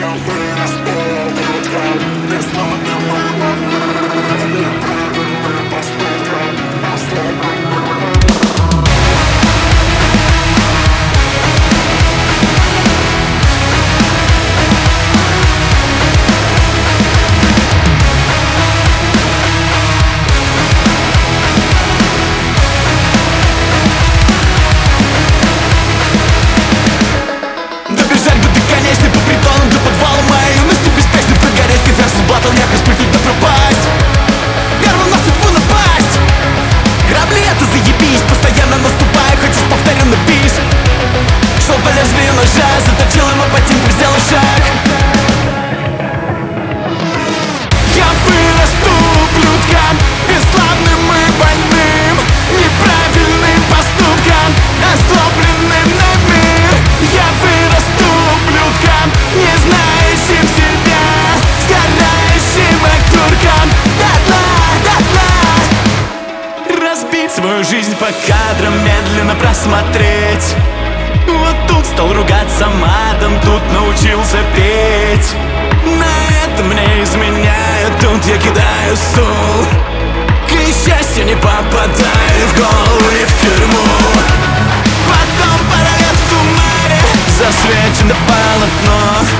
Заточил ему ботинку, сделал шаг. Я вырасту ублюдком, бесславным и больным, неправильным поступком, озлобленным на мир. Я вырасту ублюдком, не знающим себя, сгорающим окурком дотла. Разбить свою жизнь по кадрам, медленно просмотреть. Вот тут стал ругаться матом, тут научился петь. На это мне изменяют, тут я кидаю стул. К несчастью, не попадаю в голову и в тюрьму. Потом паралет в тумане, засвечено полотно.